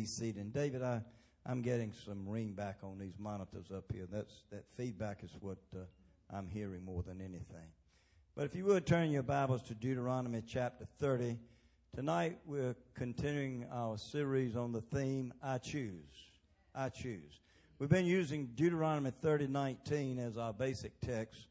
be seated. And David, I'm getting some ring back on these monitors up here. That feedback is what I'm hearing more than anything. But if you would turn your Bibles to Deuteronomy chapter 30. Tonight we're continuing our series on the theme, I Choose. I Choose. We've been using Deuteronomy 30:19 as our basic text.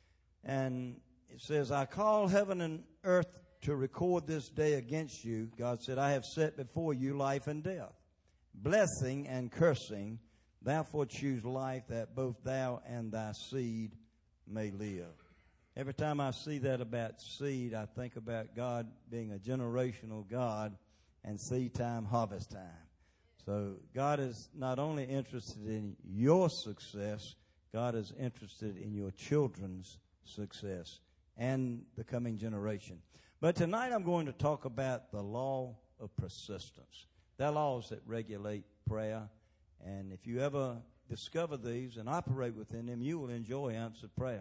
And it says, I call heaven and earth to record this day against you. God said, I have set before you life and death, blessing and cursing. Therefore choose life, that both thou and thy seed may live. Every time I see that about seed, I think about God being a generational God and seed time, harvest time. So God is not only interested in your success, God is interested in your children's success and the coming generation. But tonight I'm going to talk about the law of persistence. There are laws that regulate prayer, and if you ever discover these and operate within them, you will enjoy answered prayer.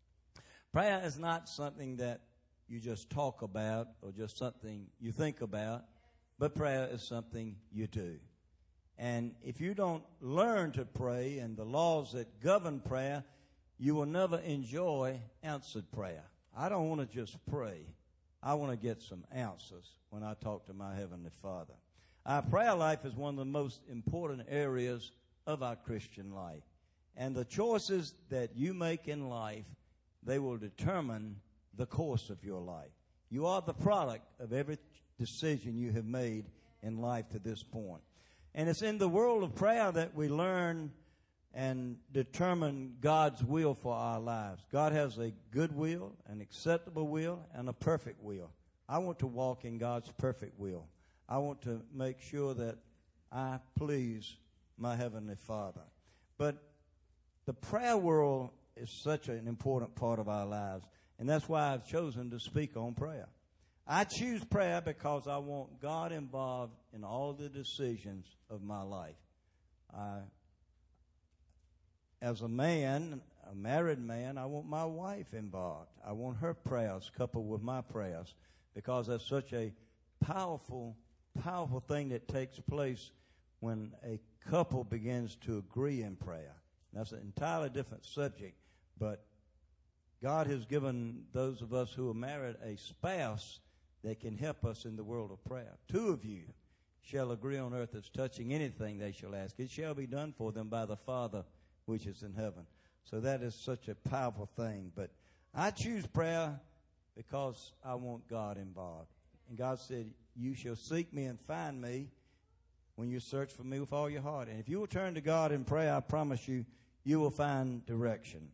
Prayer is not something that you just talk about or just something you think about, but prayer is something you do. And if you don't learn to pray and the laws that govern prayer, you will never enjoy answered prayer. I don't want to just pray. I want to get some answers when I talk to my Heavenly Father. Our prayer life is one of the most important areas of our Christian life. And the choices that you make in life, they will determine the course of your life. You are the product of every decision you have made in life to this point. And it's in the world of prayer that we learn and determine God's will for our lives. God has a good will, an acceptable will, and a perfect will. I want to walk in God's perfect will. I want to make sure that I please my Heavenly Father. But the prayer world is such an important part of our lives, and that's why I've chosen to speak on prayer. I choose prayer because I want God involved in all the decisions of my life. As a man, a married man, I want my wife involved. I want her prayers coupled with my prayers, because that's such a powerful, powerful thing that takes place when a couple begins to agree in prayer. That's an entirely different subject, but God has given those of us who are married a spouse that can help us in the world of prayer. Two of you shall agree on earth as touching anything they shall ask. It shall be done for them by the Father which is in heaven. So that is such a powerful thing. But I choose prayer because I want God involved. And God said, you shall seek me and find me when you search for me with all your heart. And if you will turn to God in prayer, I promise you, you will find direction.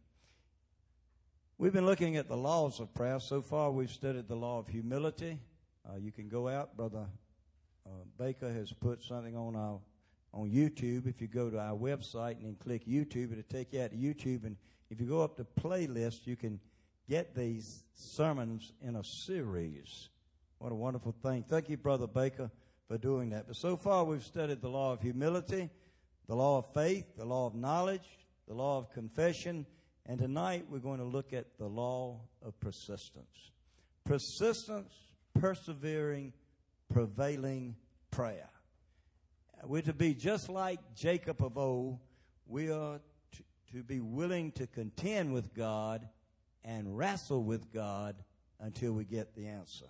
We've been looking at the laws of prayer. So far, we've studied the law of humility. You can go out. Brother Baker has put something on YouTube. If you go to our website and then click YouTube, it'll take you out to YouTube. And if you go up to playlist, you can get these sermons in a series. What a wonderful thing. Thank you, Brother Baker, for doing that. But so far, we've studied the law of humility, the law of faith, the law of knowledge, the law of confession. And tonight, we're going to look at the law of persistence. Persistence, persevering, prevailing prayer. We're to be just like Jacob of old. We are to be willing to contend with God and wrestle with God until we get the answer.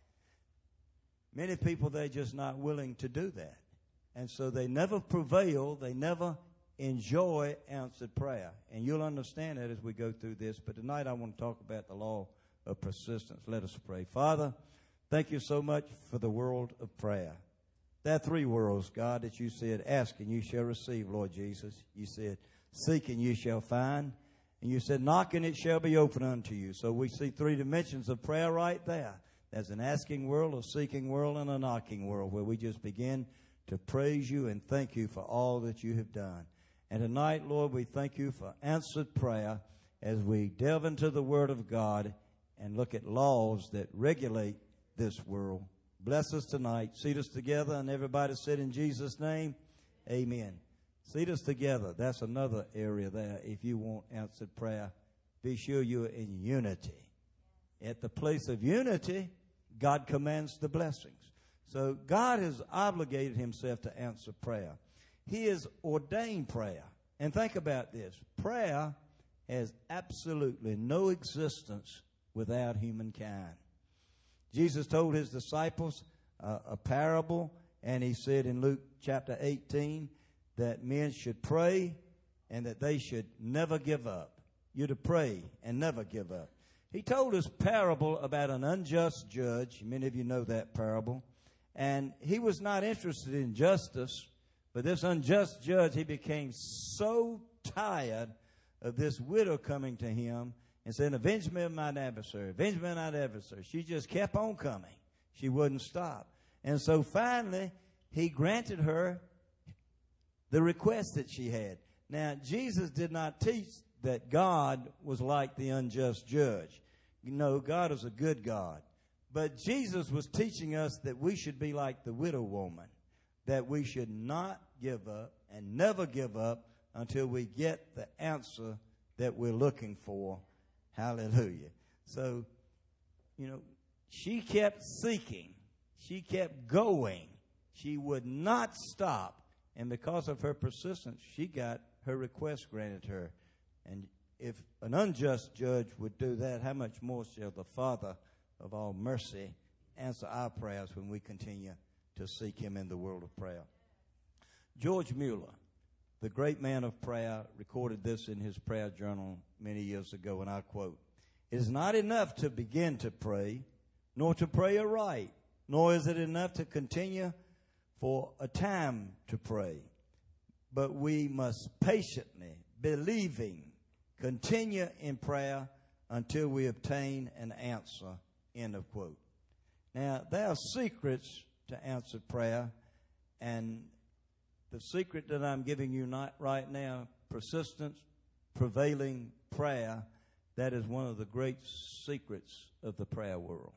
Many people, they're just not willing to do that. And so they never prevail. They never enjoy answered prayer. And you'll understand that as we go through this. But tonight I want to talk about the law of persistence. Let us pray. Father, thank you so much for the world of prayer. There are three worlds, God, that you said, ask and you shall receive, Lord Jesus. You said, seek and you shall find. And you said, knock and it shall be open unto you. So we see three dimensions of prayer right there. There's an asking world, a seeking world, and a knocking world, where we just begin to praise you and thank you for all that you have done. And tonight, Lord, we thank you for answered prayer as we delve into the Word of God and look at laws that regulate this world. Bless us tonight. Seat us together, and everybody said in Jesus' name, amen. Seat us together. That's another area there. If you want answered prayer, be sure you're in unity. At the place of unity, God commands the blessings. So God has obligated himself to answer prayer. He has ordained prayer. And think about this. Prayer has absolutely no existence without humankind. Jesus told his disciples a parable, and he said in Luke chapter 18 that men should pray and that they should never give up. You're to pray and never give up. He told us parable about an unjust judge. Many of you know that parable. And he was not interested in justice, but this unjust judge, he became so tired of this widow coming to him and saying, avenge me of mine adversary, avenge me of mine adversary. She just kept on coming. She wouldn't stop. And so finally, he granted her the request that she had. Now, Jesus did not teach that God was like the unjust judge. You know, God is a good God. But Jesus was teaching us that we should be like the widow woman, that we should not give up and never give up until we get the answer that we're looking for. Hallelujah. So, you know, she kept seeking. She kept going. She would not stop. And because of her persistence, she got her request granted her. And if an unjust judge would do that, how much more shall the Father of all mercy answer our prayers when we continue to seek him in the world of prayer? George Mueller, the great man of prayer, recorded this in his prayer journal many years ago, and I quote, "It is not enough to begin to pray, nor to pray aright, nor is it enough to continue for a time to pray, but we must patiently, believing, continue in prayer until we obtain an answer." End of quote. Now, there are secrets to answered prayer, and the secret that I'm giving you right now, persistence, prevailing prayer, that is one of the great secrets of the prayer world.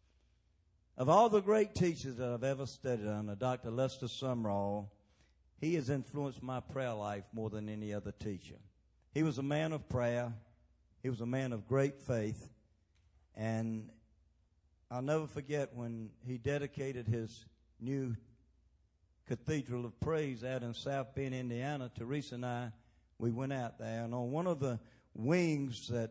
Of all the great teachers that I've ever studied under, Dr. Lester Sumrall, he has influenced my prayer life more than any other teacher. He was a man of prayer. He was a man of great faith. And I'll never forget when he dedicated his new Cathedral of Praise out in South Bend, Indiana. Teresa and I, we went out there. And on one of the wings that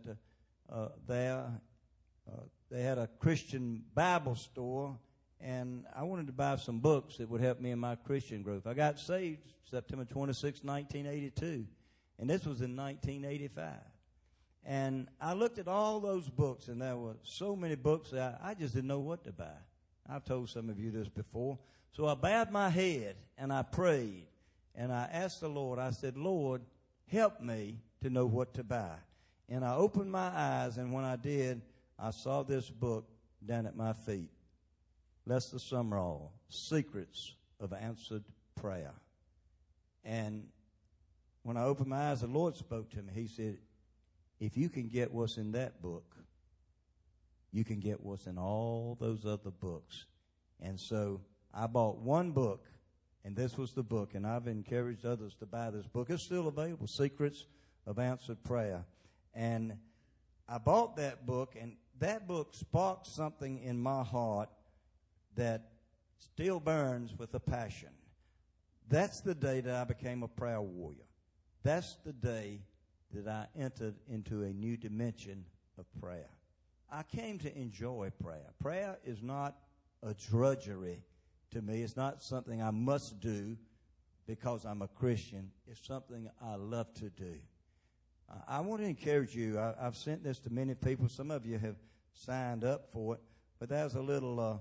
they had a Christian Bible store, and I wanted to buy some books that would help me in my Christian growth. I got saved September 26, 1982, and this was in 1985. And I looked at all those books, and there were so many books that I just didn't know what to buy. I've told some of you this before. So I bowed my head, and I prayed, and I asked the Lord, I said, Lord, help me to know what to buy. And I opened my eyes, and when I did, I saw this book down at my feet. Lester Sumrall, Secrets of Answered Prayer. And when I opened my eyes, the Lord spoke to me. He said, if you can get what's in that book, you can get what's in all those other books. And so I bought one book, and this was the book, and I've encouraged others to buy this book. It's still available, Secrets of Answered Prayer. And I bought that book, and that book sparked something in my heart that still burns with a passion. That's the day that I became a prayer warrior. That's the day that I entered into a new dimension of prayer. I came to enjoy prayer. Prayer is not a drudgery to me. It's not something I must do because I'm a Christian. It's something I love to do. I want to encourage you. I've sent this to many people. Some of you have signed up for it. But there's a little,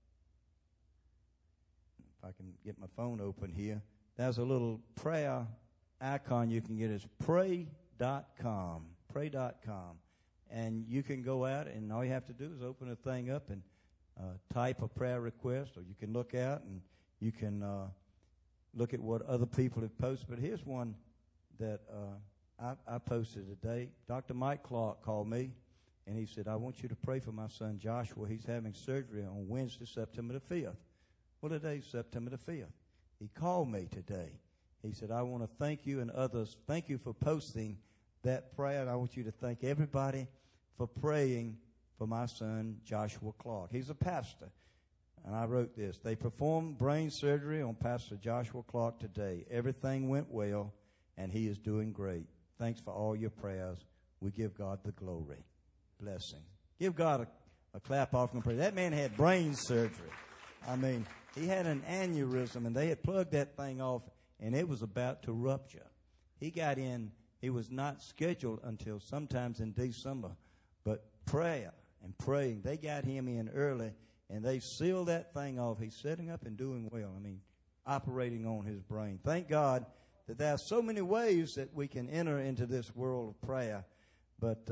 if I can get my phone open here, there's a little prayer icon you can get. It's pray.com. Pray.com. And you can go out, and all you have to do is open the thing up and type a prayer request, or you can look out and you can look at what other people have posted. But here's one that I posted today. Dr. Mike Clark called me, and he said, I want you to pray for my son Joshua. He's having surgery on Wednesday, September the 5th. Well, today's September the 5th. He called me today. He said, I want to thank you and others. Thank you for posting that prayer, and I want you to thank everybody for praying for my son Joshua Clark. He's a pastor. and I wrote this. They performed brain surgery on Pastor Joshua Clark today. Everything went well, and he is doing great. Thanks for all your prayers. We give God the glory. Blessing. Give God a clap offering prayer. That man had brain surgery. I mean, he had an aneurysm, and they had plugged that thing off, and it was about to rupture. He got in. He was not scheduled until sometimes in December, but prayer and praying. They got him in early, and they sealed that thing off. He's sitting up and doing well. I mean, operating on his brain. Thank God that there are so many ways that we can enter into this world of prayer. But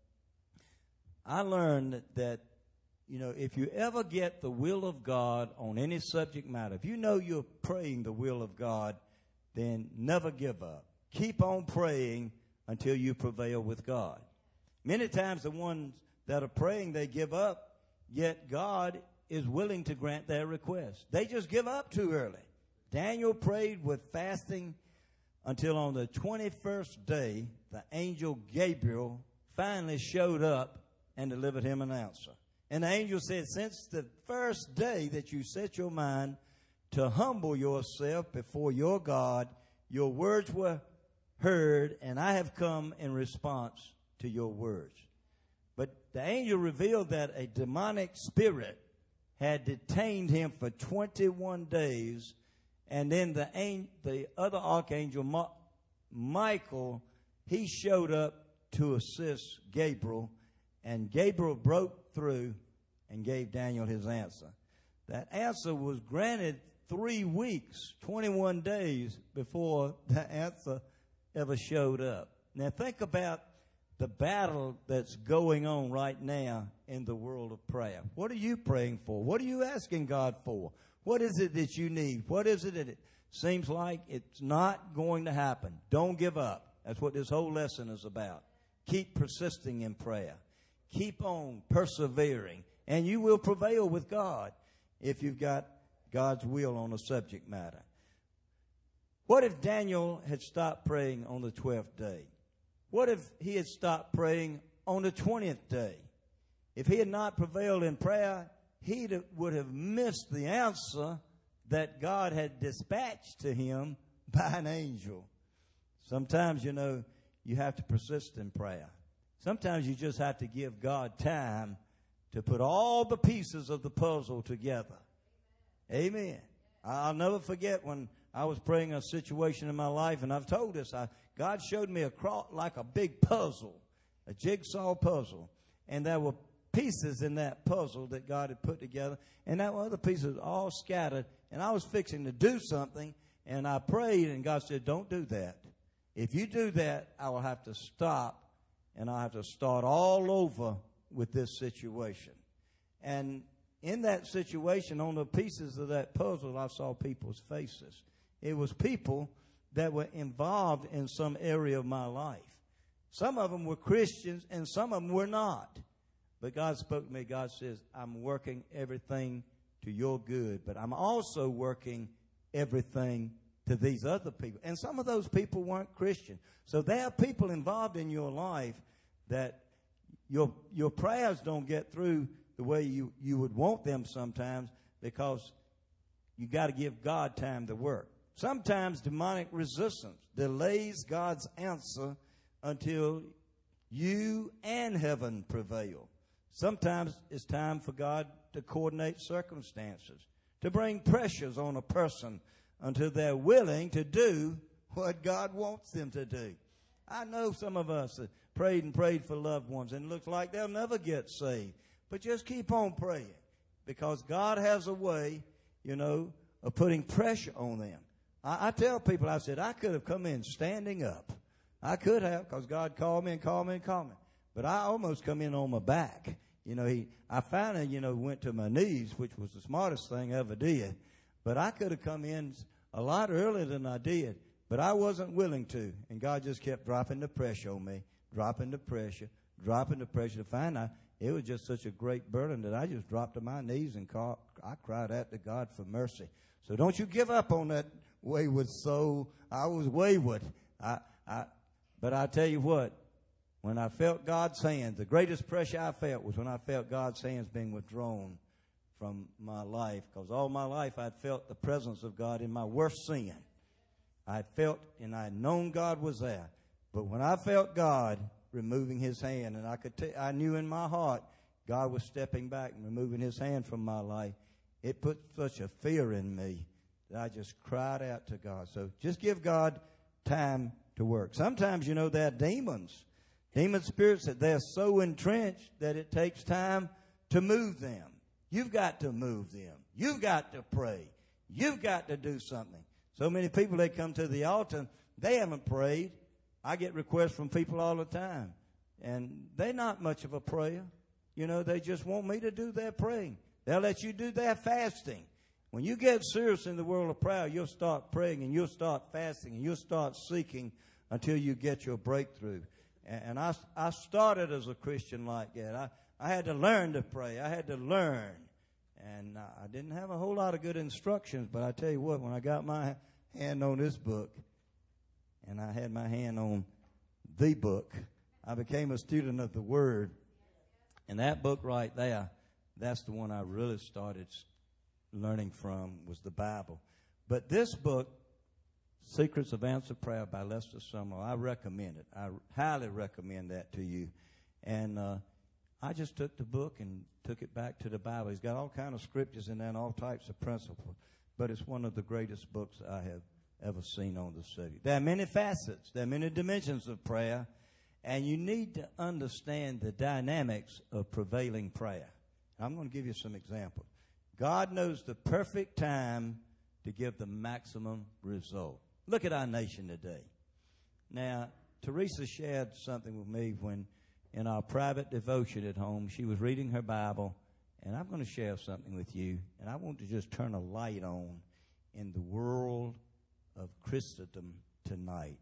I learned that, if you ever get the will of God on any subject matter, if you know you're praying the will of God, then never give up. Keep on praying until you prevail with God. Many times the ones that are praying, they give up, yet God is willing to grant their request. They just give up too early. Daniel prayed with fasting until on the 21st day, the angel Gabriel finally showed up and delivered him an answer. And the angel said, since the first day that you set your mind to humble yourself before your God, your words were heard, and I have come in response to your words. But the angel revealed that a demonic spirit had detained him for 21 days, and then the other archangel, Michael, he showed up to assist Gabriel, and Gabriel broke through and gave Daniel his answer. That answer was granted 3 weeks, 21 days before the answer ever showed up. Now think about the battle that's going on right now in the world of prayer. What are you praying for? What are you asking God for? What is it that you need? What is it that it seems like it's not going to happen? Don't give up. That's what this whole lesson is about. Keep persisting in prayer. Keep on persevering, and you will prevail with God if you've got God's will on a subject matter. What if Daniel had stopped praying on the 12th day? What if he had stopped praying on the 20th day? If he had not prevailed in prayer, he would have missed the answer that God had dispatched to him by an angel. Sometimes, you have to persist in prayer. Sometimes you just have to give God time to put all the pieces of the puzzle together. Amen. I'll never forget when I was praying a situation in my life, and I've told this. God showed me like a big puzzle, a jigsaw puzzle, and there were pieces in that puzzle that God had put together, and there were other pieces all scattered, and I was fixing to do something, and I prayed, and God said, don't do that. If you do that, I will have to stop, and I'll have to start all over with this situation. And in that situation, on the pieces of that puzzle, I saw people's faces. It was people that were involved in some area of my life. Some of them were Christians, and some of them were not. But God spoke to me. God says, I'm working everything to your good, but I'm also working everything to these other people. And some of those people weren't Christian. So there are people involved in your life that your prayers don't get through the way you would want them sometimes, because you got to give God time to work. Sometimes demonic resistance delays God's answer until you and heaven prevail. Sometimes it's time for God to coordinate circumstances, to bring pressures on a person until they're willing to do what God wants them to do. I know some of us have prayed and prayed for loved ones, and it looks like they'll never get saved. But just keep on praying, because God has a way, of putting pressure on them. I tell people, I said, I could have come in standing up. I could have, because God called me and called me and called me. But I almost come in on my back. I finally, went to my knees, which was the smartest thing I ever did. But I could have come in a lot earlier than I did. But I wasn't willing to. And God just kept dropping the pressure on me, dropping the pressure. To find out it was just such a great burden that I just dropped to my knees and I cried out to God for mercy. So don't you give up on that wayward soul. I was wayward. But I tell you what, when I felt God's hand, the greatest pressure I felt was when I felt God's hands being withdrawn from my life, because all my life I'd felt the presence of God in my worst sin. I felt and I had known God was there. But when I felt God removing his hand, and I knew in my heart God was stepping back and removing his hand from my life, it put such a fear in me that I just cried out to God. So just give God time to work. Sometimes, there are demons, demon spirits that they're so entrenched that it takes time to move them. You've got to move them. You've got to pray. You've got to do something. So many people, they come to the altar, they haven't prayed. I get requests from people all the time, and they're not much of a prayer. They just want me to do their praying. They'll let you do their fasting. When you get serious in the world of prayer, you'll start praying, and you'll start fasting, and you'll start seeking until you get your breakthrough. And I started as a Christian like that. I had to learn to pray. I had to learn. And I didn't have a whole lot of good instructions, but I tell you what, when I got my hand on this book, and I had my hand on the book, I became a student of the Word. And that book right there, that's the one I really started learning from, was the Bible. But this book, Secrets of Answered Prayer by Lester Sumrall, I recommend it. I highly recommend that to you. And I just took the book and took it back to the Bible. He's got all kinds of scriptures in there and all types of principles. But it's one of the greatest books I have ever seen on the subject. There are many facets. There are many dimensions of prayer. And you need to understand the dynamics of prevailing prayer. I'm going to give you some examples. God knows the perfect time to give the maximum result. Look at our nation today. Now, Teresa shared something with me when in our private devotion at home, she was reading her Bible, and I'm going to share something with you, and I want to just turn a light on in the world of Christendom tonight.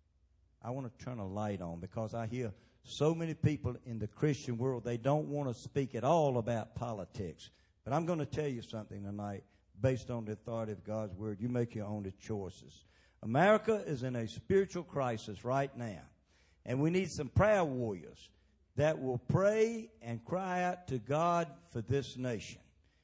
I want to turn a light on because I hear so many people in the Christian world, they don't want to speak at all about politics. But I'm going to tell you something tonight based on the authority of God's Word. You make your own choices. America is in a spiritual crisis right now, and we need some prayer warriors that will pray and cry out to God for this nation.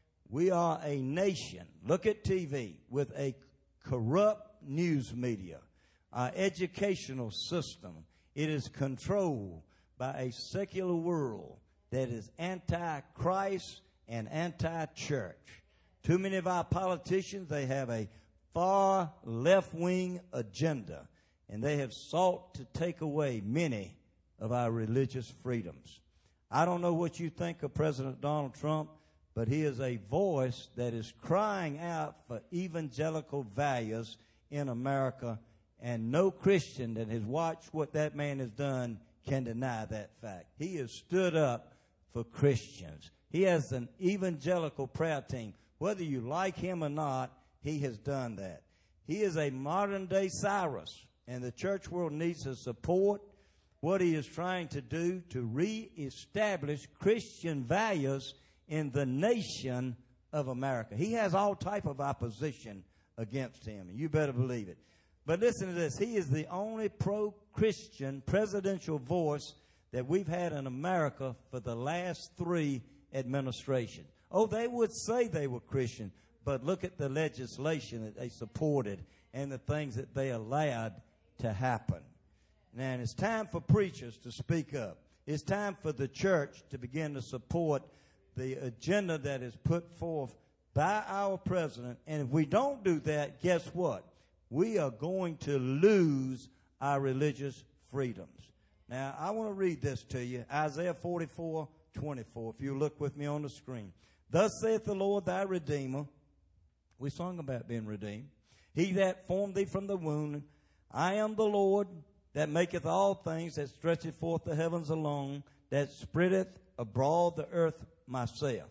We are a nation, look at TV, with a corrupt news media. Our educational system, it is controlled by a secular world that is anti-Christ and anti-church. Too many of our politicians, they have a far left-wing agenda, and they have sought to take away many of our religious freedoms. I don't know what you think of President Donald Trump, but he is a voice that is crying out for evangelical values in America, and no Christian that has watched what that man has done can deny that fact. He has stood up for Christians. He has an evangelical prayer team. Whether you like him or not, he has done that. He is a modern-day Cyrus, and the church world needs to support what he is trying to do to reestablish Christian values in the nation of America. He has all type of opposition against him, and you better believe it. But listen to this. He is the only pro-Christian presidential voice that we've had in America for the last 3 administrations. Oh, they would say they were Christian, but look at the legislation that they supported and the things that they allowed to happen. Now, it's time for preachers to speak up. It's time for the church to begin to support the agenda that is put forth by our president. And if we don't do that, guess what? We are going to lose our religious freedoms. Now, I want to read this to you. Isaiah 44:24. If you look with me on the screen. Thus saith the Lord thy Redeemer. We sung about being redeemed. He that formed thee from the womb. I am the Lord that maketh all things, that stretcheth forth the heavens alone, that spreadeth abroad the earth myself,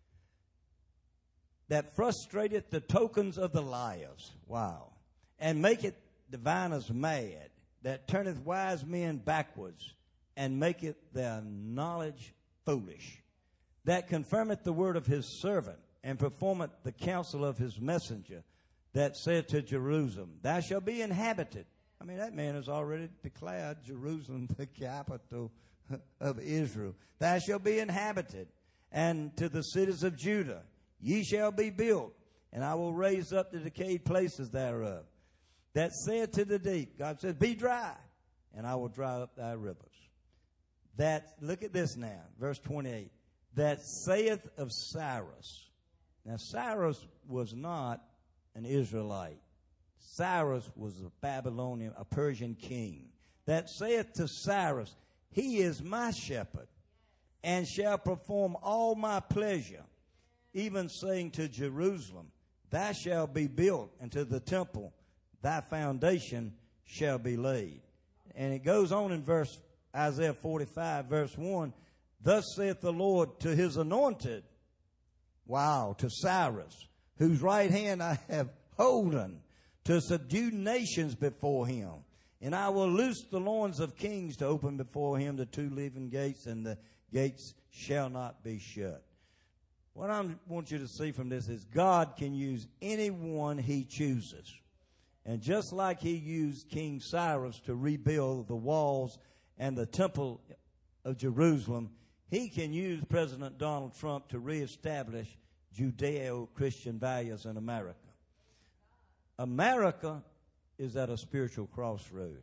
that frustrateth the tokens of the liars. Wow. And maketh diviners mad, that turneth wise men backwards, and maketh their knowledge foolish, that confirmeth the word of his servant, and performeth the counsel of his messenger, that said to Jerusalem, thou shalt be inhabited. I mean, that man has already declared Jerusalem the capital of Israel. Thou shalt be inhabited. And to the cities of Judah, ye shall be built, and I will raise up the decayed places thereof. That saith to the deep, God says, be dry, and I will dry up thy rivers. That, look at this now, verse 28. That saith of Cyrus. Now, Cyrus was not an Israelite. Cyrus was a Babylonian, a Persian king. That saith to Cyrus, he is my shepherd, and shall perform all my pleasure. Even saying to Jerusalem, thou shalt be built, and to the temple, thy foundation shall be laid. And it goes on in Isaiah 45, verse 1, thus saith the Lord to his anointed, to Cyrus, whose right hand I have holden, to subdue nations before him. And I will loose the loins of kings to open before him the two leaden gates, and the gates shall not be shut. What I want you to see from this is God can use anyone he chooses. And just like he used King Cyrus to rebuild the walls and the temple of Jerusalem, he can use President Donald Trump to reestablish Judeo-Christian values in America. America is at a spiritual crossroad.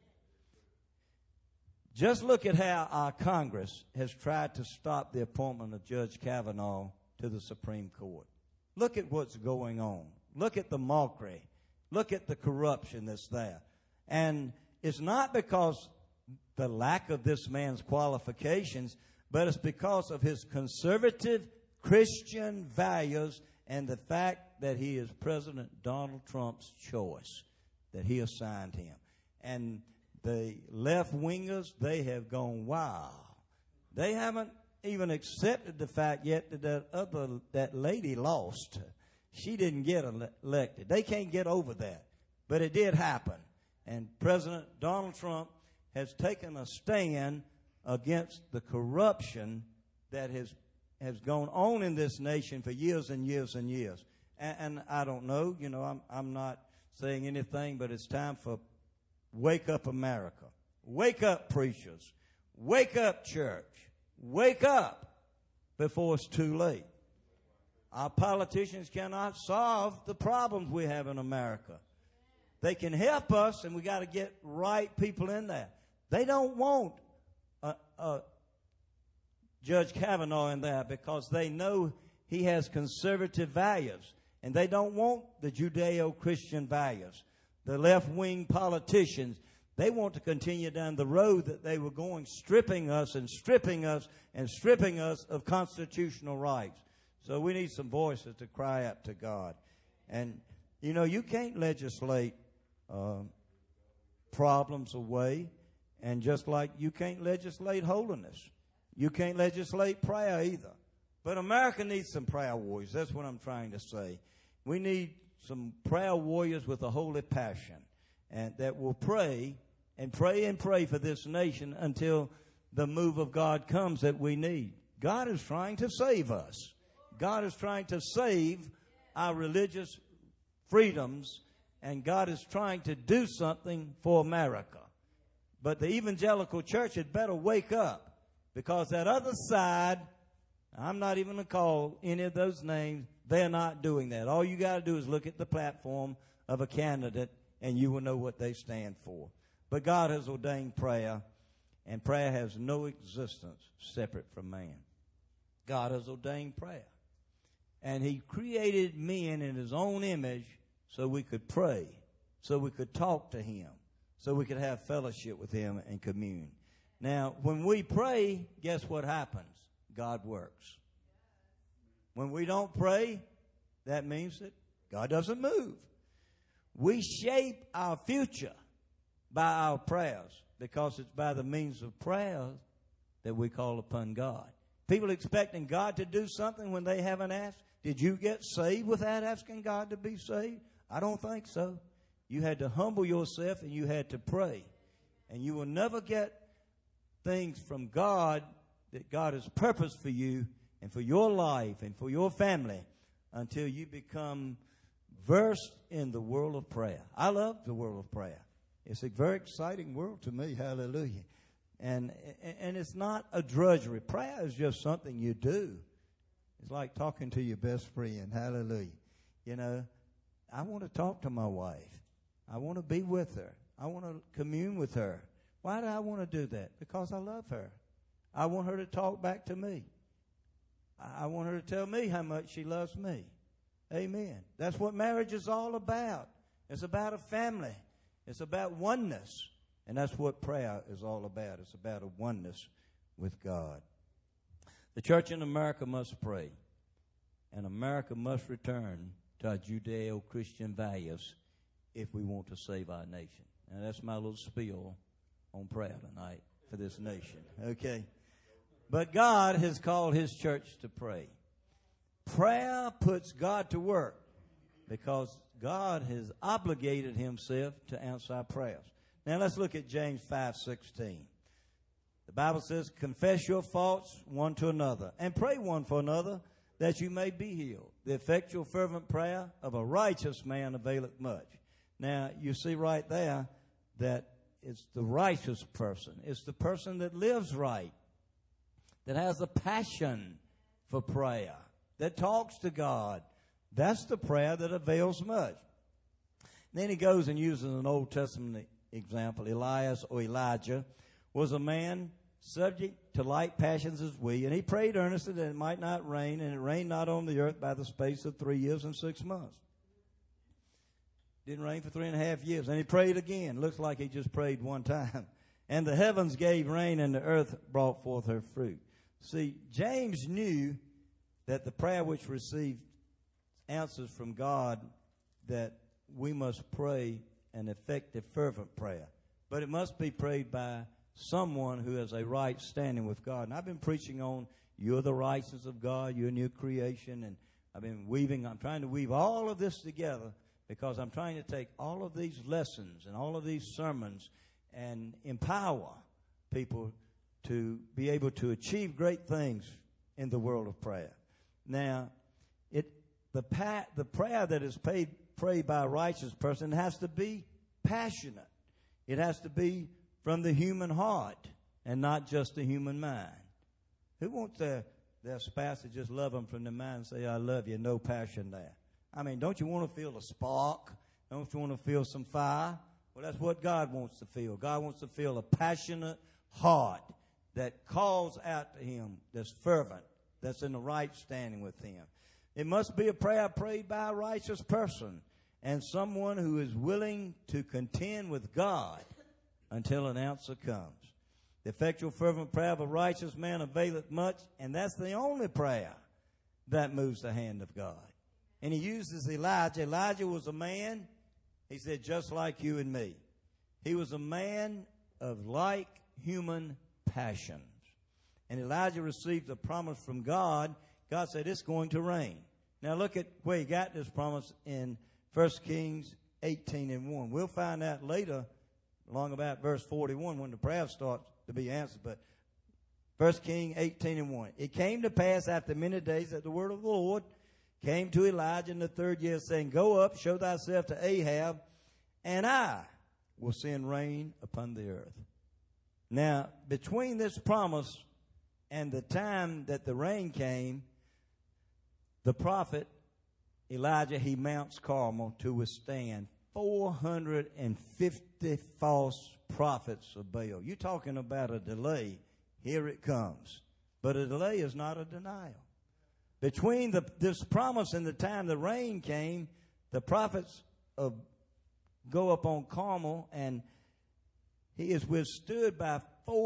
Just look at how our Congress has tried to stop the appointment of Judge Kavanaugh to the Supreme Court. Look at what's going on. Look at the mockery. Look at the corruption that's there. And it's not because the lack of this man's qualifications, but it's because of his conservative Christian values and the fact that he is President Donald Trump's choice, that he assigned him. And the left-wingers, they have gone wild. They haven't even accepted the fact yet that lady lost. She didn't get elected. They can't get over that. But it did happen. And President Donald Trump has taken a stand against the corruption that has gone on in this nation for years and years and years. And I don't know, I'm not saying anything, but it's time for wake up America. Wake up preachers. Wake up church. Wake up before it's too late. Our politicians cannot solve the problems we have in America. They can help us, and we got to get right people in there. They don't want Judge Kavanaugh in there because they know he has conservative values, and they don't want the Judeo-Christian values. The left-wing politicians, they want to continue down the road that they were going, stripping us and stripping us and stripping us of constitutional rights. So we need some voices to cry out to God. And, you can't legislate problems away. And just like you can't legislate holiness, you can't legislate prayer either. But America needs some prayer warriors. That's what I'm trying to say. We need some prayer warriors with a holy passion and that will pray and pray and pray for this nation until the move of God comes that we need. God is trying to save us. God is trying to save our religious freedoms, and God is trying to do something for America. But the evangelical church had better wake up, because that other side, I'm not even going to call any of those names, they're not doing that. All you got to do is look at the platform of a candidate and you will know what they stand for. But God has ordained prayer, and prayer has no existence separate from man. God has ordained prayer. And he created men in his own image so we could pray, so we could talk to him, so we could have fellowship with him and commune. Now, when we pray, guess what happens? God works. When we don't pray, that means that God doesn't move. We shape our future by our prayers, because it's by the means of prayer that we call upon God. People expecting God to do something when they haven't asked. Did you get saved without asking God to be saved? I don't think so. You had to humble yourself and you had to pray. And you will never get things from God that God has purposed for you and for your life and for your family until you become versed in the world of prayer. I love the world of prayer. It's a very exciting world to me. Hallelujah. And it's not a drudgery. Prayer is just something you do. It's like talking to your best friend. Hallelujah. You know, I want to talk to my wife. I want to be with her. I want to commune with her. Why do I want to do that? Because I love her. I want her to talk back to me. I want her to tell me how much she loves me. Amen. That's what marriage is all about. It's about a family. It's about oneness. And that's what prayer is all about. It's about a oneness with God. The church in America must pray. And America must return to our Judeo-Christian values if we want to save our nation. And that's my little spiel on prayer tonight for this nation. Okay? But God has called His church to pray. Prayer puts God to work because God has obligated Himself to answer our prayers. Now let's look at James 5:16. The Bible says, confess your faults one to another and pray one for another that you may be healed. The effectual fervent prayer of a righteous man availeth much. Now you see right there that it's the righteous person. It's the person that lives right, that has a passion for prayer, that talks to God. That's the prayer that avails much. Then he goes and uses an Old Testament example. Elias or Elijah was a man subject to like passions as we, and he prayed earnestly that it might not rain, and it rained not on the earth by the space of 3 years and 6 months. Didn't rain for 3.5 years. And he prayed again. Looks like he just prayed one time. And the heavens gave rain, and the earth brought forth her fruit. See, James knew that the prayer which received answers from God, that we must pray an effective, fervent prayer. But it must be prayed by someone who has a right standing with God. And I've been preaching on you're the righteousness of God, you're a new creation, and I'm trying to weave all of this together because I'm trying to take all of these lessons and all of these sermons and empower people to be able to achieve great things in the world of prayer. Now, the prayer that is prayed by a righteous person has to be passionate. It has to be from the human heart and not just the human mind. Who wants their spouse to just love them from the mind and say, I love you, no passion there? I mean, don't you want to feel a spark? Don't you want to feel some fire? Well, that's what God wants to feel. God wants to feel a passionate heart that calls out to Him, that's fervent, that's in the right standing with Him. It must be a prayer prayed by a righteous person and someone who is willing to contend with God until an answer comes. The effectual fervent prayer of a righteous man availeth much, and that's the only prayer that moves the hand of God. And he uses Elijah. Elijah was a man, he said, just like you and me. He was a man of like human passions. And Elijah received a promise from God. God said, it's going to rain. Now look at where he got this promise in 1 Kings 18:1. We'll find out later, along about verse 41, when the prayer starts to be answered. But 1 Kings 18:1. It came to pass after many days that the word of the Lord came to Elijah in the 3rd year, saying, go up, show thyself to Ahab, and I will send rain upon the earth. Now, between this promise and the time that the rain came, the prophet Elijah, he mounts Carmel to withstand 450 false prophets of Baal. You're talking about a delay. Here it comes. But a delay is not a denial. Between this promise and the time the rain came, the prophets go up on Carmel, and he is withstood by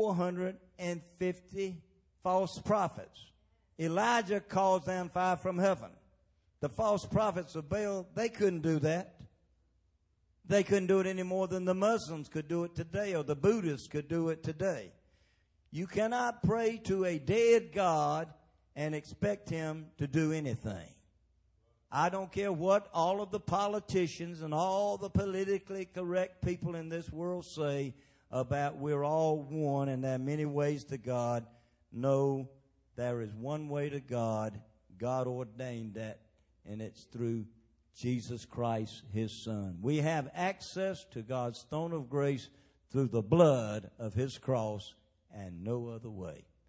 450 false prophets. Elijah calls down fire from heaven. The false prophets of Baal, they couldn't do that. They couldn't do it any more than the Muslims could do it today, or the Buddhists could do it today. You cannot pray to a dead God and expect Him to do anything. I don't care what all of the politicians and all the politically correct people in this world say about we're all one and there are many ways to God. No, there is one way to God. God ordained that, and it's through Jesus Christ, His Son. We have access to God's throne of grace through the blood of His cross and no other way.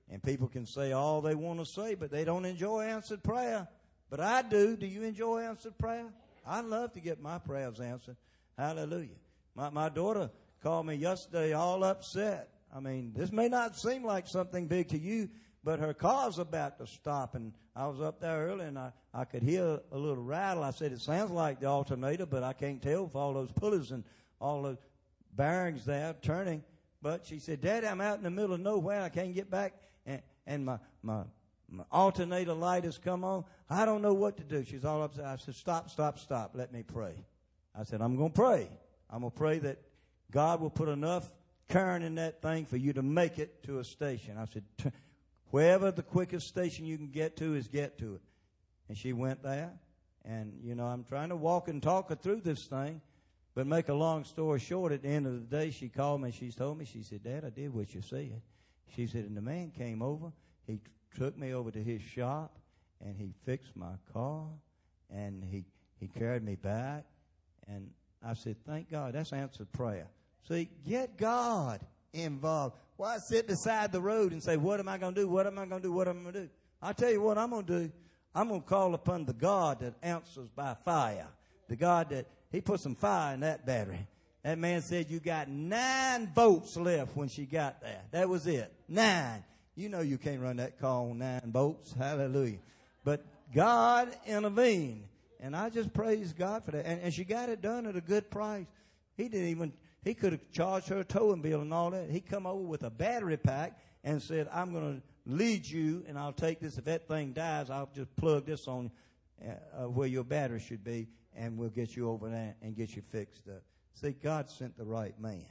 And people can say all they want to say, but they don't enjoy answered prayer. But I do. Do you enjoy answered prayer? I love to get my prayers answered. Hallelujah. My daughter called me yesterday all upset. I mean, this may not seem like something big to you, but her car's about to stop. And I was up there early, and I could hear a little rattle. I said, it sounds like the alternator, but I can't tell with all those pulleys and all the bearings there turning. But she said, Daddy, I'm out in the middle of nowhere. I can't get back. And my alternator light has come on. I don't know what to do. She's all upset. I said, stop. Let me pray. I said, I'm going to pray. I'm going to pray that God will put enough current in that thing for you to make it to a station. I said, wherever the quickest station you can get to is get to it. And she went there. And, you know, I'm trying to walk and talk her through this thing. But make a long story short, at the end of the day, she called me. She told me, she said, Dad, I did what you said. She said, and the man came over. He took me over to his shop, and he fixed my car, and he carried me back. And I said, thank God. That's answered prayer. See, get God involved. Why sit beside the road and say, what am I going to do? What am I going to do? What am I going to do? I tell you what I'm going to do. I'm going to call upon the God that answers by fire. The God that, he put some fire in that battery. That man said you got 9 volts left when she got there. That was it. 9. You know you can't run that car on 9 volts. Hallelujah. But God intervened. And I just praise God for that. And she got it done at a good price. He could have charged her a towing bill and all that. He come over with a battery pack and said, I'm going to lead you, and I'll take this. If that thing dies, I'll just plug this on where your battery should be, and we'll get you over there and get you fixed up. See, God sent the right man.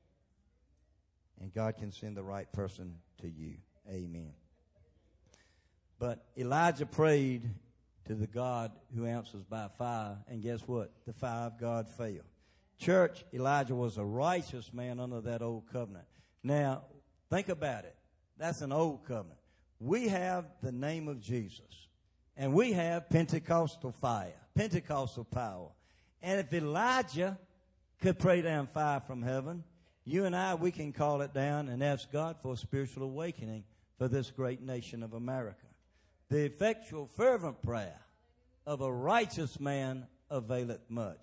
And God can send the right person to you. Amen. But Elijah prayed to the God who answers by fire, and guess what? The fire of God fell. Church, Elijah was a righteous man under that old covenant. Now, think about it. That's an old covenant. We have the name of Jesus, and we have Pentecostal fire, Pentecostal power. And if Elijah could pray down fire from heaven, you and I, we can call it down and ask God for a spiritual awakening for this great nation of America. The effectual, fervent prayer of a righteous man availeth much.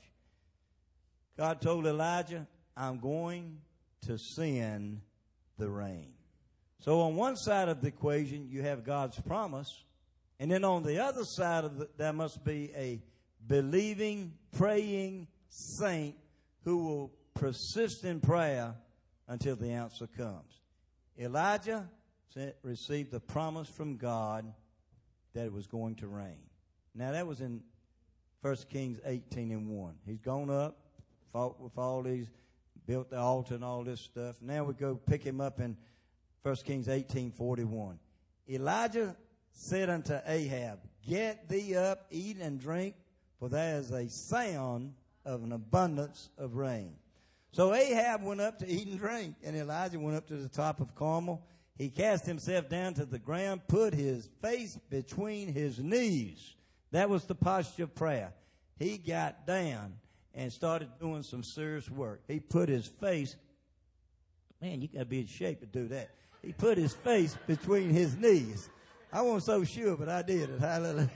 God told Elijah, I'm going to send the rain. So on one side of the equation, you have God's promise. And then on the other side of there must be a believing, praying saint who will persist in prayer until the answer comes. Elijah received the promise from God that it was going to rain. Now that was in 1 Kings 18:1. He's gone up, fought with all these, built the altar and all this stuff. Now we go pick him up in 1 Kings 18:41. Elijah said unto Ahab, Get thee up, eat and drink, for there is a sound of an abundance of rain. So Ahab went up to eat and drink, and Elijah went up to the top of Carmel. He cast himself down to the ground, put his face between his knees. That was the posture of prayer. He got down and started doing some serious work. He put his face, man, you got to be in shape to do that. He put his face between his knees. I wasn't so sure, but I did it. Hallelujah.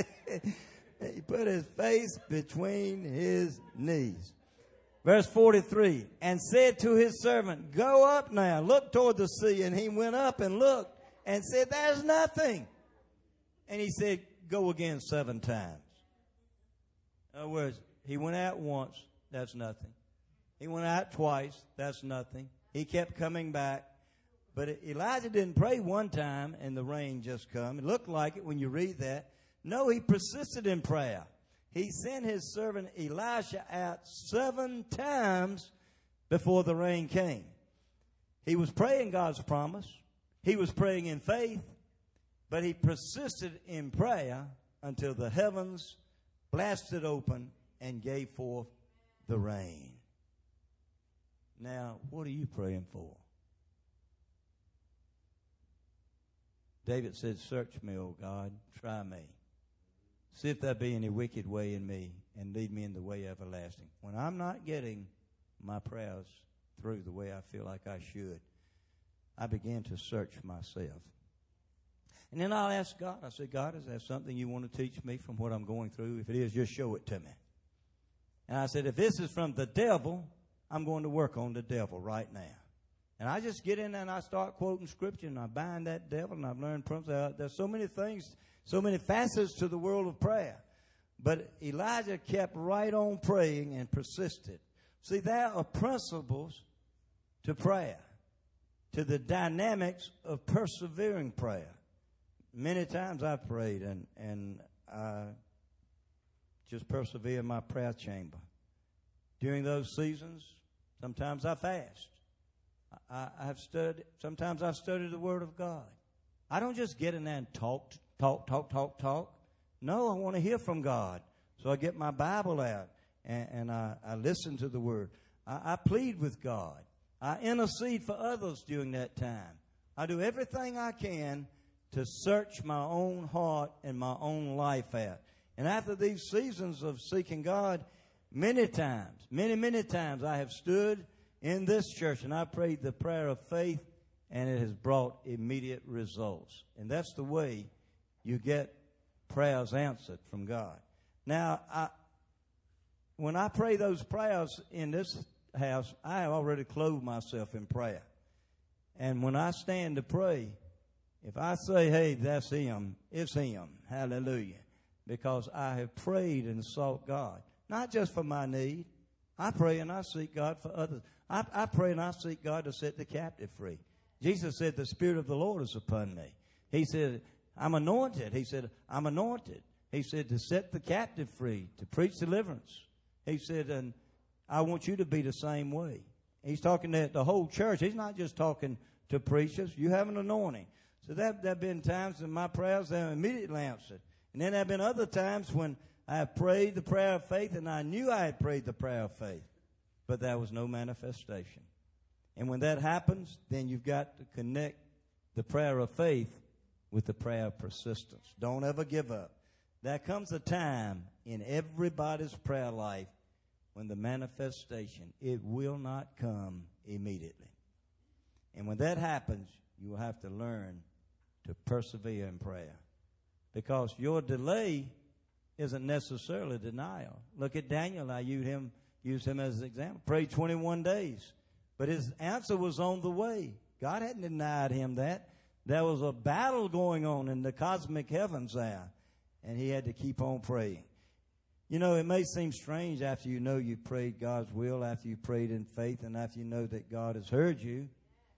He put his face between his knees. Verse 43, and said to his servant, Go up now, look toward the sea. And he went up and looked and said, There's nothing. And he said, Go again 7 times. In other words, he went out once, that's nothing. He went out twice, that's nothing. He kept coming back. But Elijah didn't pray one time and the rain just come. It looked like it when you read that. No, he persisted in prayer. He sent his servant Elisha out 7 times before the rain came. He was praying God's promise. He was praying in faith. But he persisted in prayer until the heavens blasted open and gave forth the rain. Now, what are you praying for? David said, Search me, O God, try me. See if there be any wicked way in me, and lead me in the way everlasting. When I'm not getting my prayers through the way I feel like I should, I began to search myself. And then I'll ask God. I say, God, is there something you want to teach me from what I'm going through? If it is, just show it to me. And I said, if this is from the devil, I'm going to work on the devil right now. And I just get in there and I start quoting Scripture, and I bind that devil, and I've learned principles. There's so many things, so many facets to the world of prayer. But Elijah kept right on praying and persisted. See, there are principles to prayer, to the dynamics of persevering prayer. Many times I've prayed, and I just persevere in my prayer chamber. During those seasons, sometimes I fast. I have studied. Sometimes I study the Word of God. I don't just get in there and talk. No, I want to hear from God. So I get my Bible out and I listen to the Word. I plead with God. I intercede for others during that time. I do everything I can to search my own heart and my own life out. And after these seasons of seeking God, many times I have stood in this church and I prayed the prayer of faith, and it has brought immediate results. And that's the way you get prayers answered from God. Now, when I pray those prayers in this house, I have already clothed myself in prayer. And when I stand to pray, if I say, hey, that's him, it's him. Hallelujah. Because I have prayed and sought God. Not just for my need. I pray and I seek God for others. I pray and I seek God to set the captive free. Jesus said, the Spirit of the Lord is upon me. He said, I'm anointed. He said, I'm anointed. He said, to set the captive free, to preach deliverance. He said, and I want you to be the same way. He's talking to the whole church. He's not just talking to preachers. You have an anointing. So there have been times in my prayers that are immediately answered. And then there have been other times when I have prayed the prayer of faith, and I knew I had prayed the prayer of faith, but there was no manifestation. And when that happens, then you've got to connect the prayer of faith with the prayer of persistence. Don't ever give up. There comes a time in everybody's prayer life when the manifestation, it will not come immediately. And when that happens, you will have to learn to persevere in prayer. Because your delay isn't necessarily denial. Look at Daniel. I use him as an example. Prayed 21 days. But his answer was on the way. God hadn't denied him that. There was a battle going on in the cosmic heavens there. And he had to keep on praying. You know, it may seem strange after you know you prayed God's will, after you prayed in faith, and after you know that God has heard you.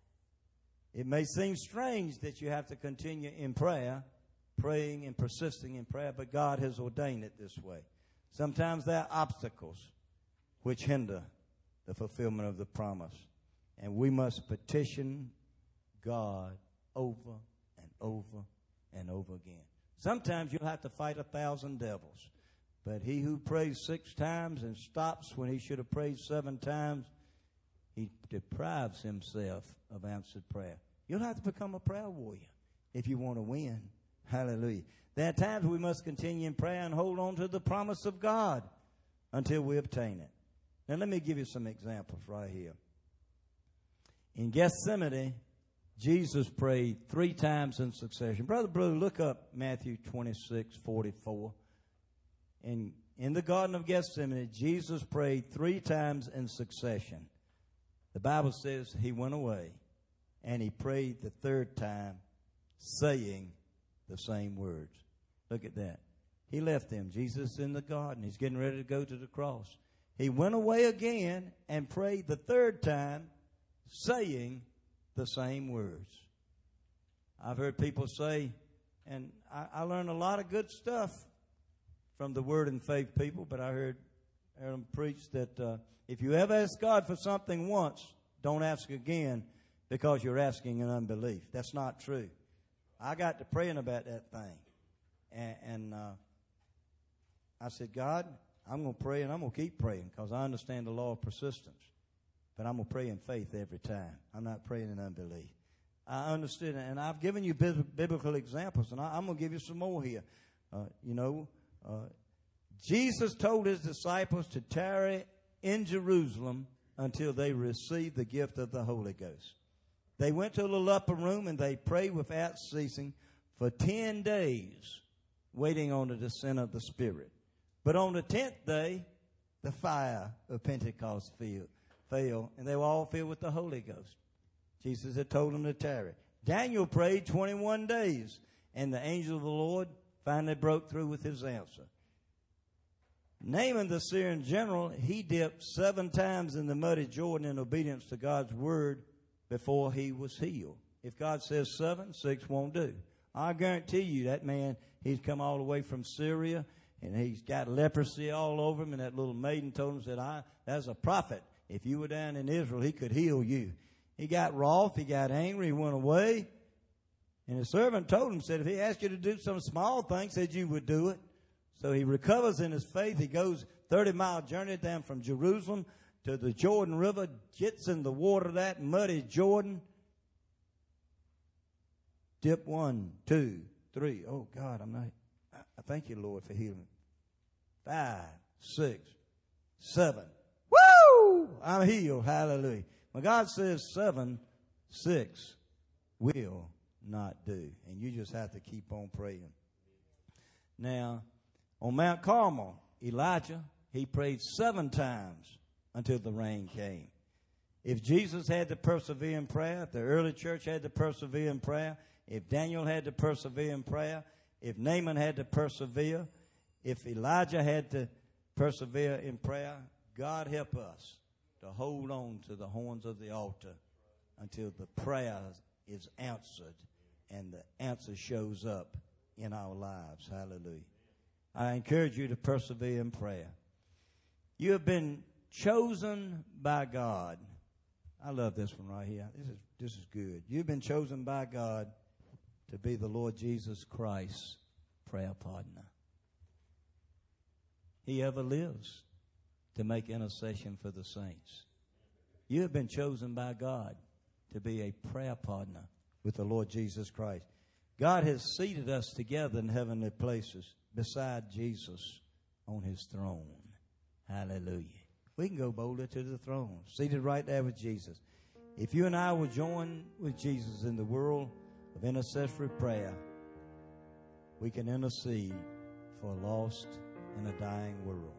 It may seem strange that you have to continue in prayer, praying and persisting in prayer, but God has ordained it this way. Sometimes there are obstacles which hinder the fulfillment of the promise. And we must petition God over and over and over again. Sometimes you'll have to fight 1,000 devils. But he who prays 6 times and stops when he should have prayed 7 times, he deprives himself of answered prayer. You'll have to become a prayer warrior if you want to win. Hallelujah. There are times we must continue in prayer and hold on to the promise of God until we obtain it. Now let me give you some examples right here. In Gethsemane, Jesus prayed 3 times in succession. Brother Brew, look up Matthew 26:44. In the Garden of Gethsemane, Jesus prayed 3 times in succession. The Bible says he went away and he prayed the 3rd time, saying the same words. Look at that. He left them. Jesus is in the garden. He's getting ready to go to the cross. He went away again and prayed the 3rd time, saying the same words. I've heard people say, and I learned a lot of good stuff from the Word and Faith people, but I heard them preach that if you ever ask God for something once, don't ask again because you're asking in unbelief. That's not true. I got to praying about that thing. And I said, God, I'm going to pray and I'm going to keep praying because I understand the law of persistence. But I'm going to pray in faith every time. I'm not praying in unbelief. I understood it. And I've given you biblical examples, and I'm going to give you some more here. Jesus told his disciples to tarry in Jerusalem until they received the gift of the Holy Ghost. They went to a little upper room and they prayed without ceasing for 10 days, waiting on the descent of the Spirit. But on the 10th day, the fire of Pentecost fell, and they were all filled with the Holy Ghost. Jesus had told them to tarry. Daniel prayed 21 days, and the angel of the Lord finally broke through with his answer. Naaman the Syrian general, he dipped 7 times in the muddy Jordan in obedience to God's word before he was healed. If God says 7, 6 won't do. I guarantee you that man, he's come all the way from Syria, and he's got leprosy all over him, and that little maiden told him, said, that's a prophet. If you were down in Israel, he could heal you. He got wroth, he got angry, he went away. And his servant told him, said, if he asked you to do some small thing, said you would do it. So he recovers in his faith. He goes 30-mile journey down from Jerusalem to the Jordan River, gets in the water of that muddy Jordan. Dip 1, 2, 3. Oh, God, I thank you, Lord, for healing. 5, 6, 7. Woo! I'm healed. Hallelujah. When God says 7, 6 will not do. And you just have to keep on praying. Now, on Mount Carmel, Elijah, he prayed 7 times until the rain came. If Jesus had to persevere in prayer, if the early church had to persevere in prayer, if Daniel had to persevere in prayer, if Naaman had to persevere, if Elijah had to persevere in prayer, God help us to hold on to the horns of the altar until the prayer is answered and the answer shows up in our lives. Hallelujah. I encourage you to persevere in prayer. You have been chosen by God. I love this one right here. This is good. You've been chosen by God to be the Lord Jesus Christ's prayer partner. He ever lives to make intercession for the saints. You have been chosen by God to be a prayer partner with the Lord Jesus Christ. God has seated us together in heavenly places beside Jesus on his throne. Hallelujah. We can go boldly to the throne, seated right there with Jesus. If you and I will join with Jesus in the world of intercessory prayer, we can intercede for a lost and a dying world.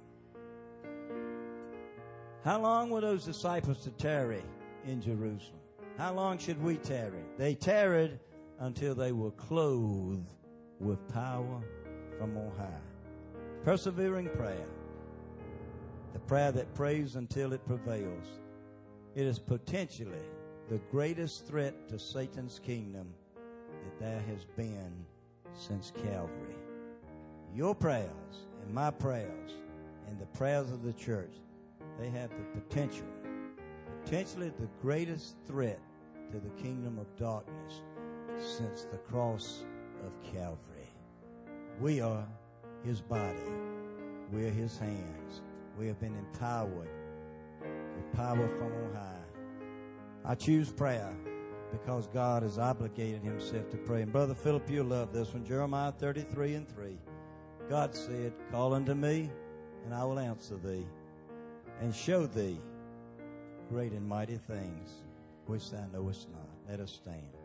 How long were those disciples to tarry in Jerusalem? How long should we tarry? They tarried until they were clothed with power from on high. Persevering prayer, the prayer that prays until it prevails. It is potentially the greatest threat to Satan's kingdom that there has been since Calvary. Your prayers and my prayers and the prayers of the church, they have the potentially the greatest threat to the kingdom of darkness since the cross of Calvary. We are his body. We are his hands. We have been empowered with power from on high. I choose prayer because God has obligated himself to pray. And Brother Philip, you'll love this one. Jeremiah 33:3. God said, call unto me, and I will answer thee, and show thee great and mighty things which thou knowest not. Let us stand.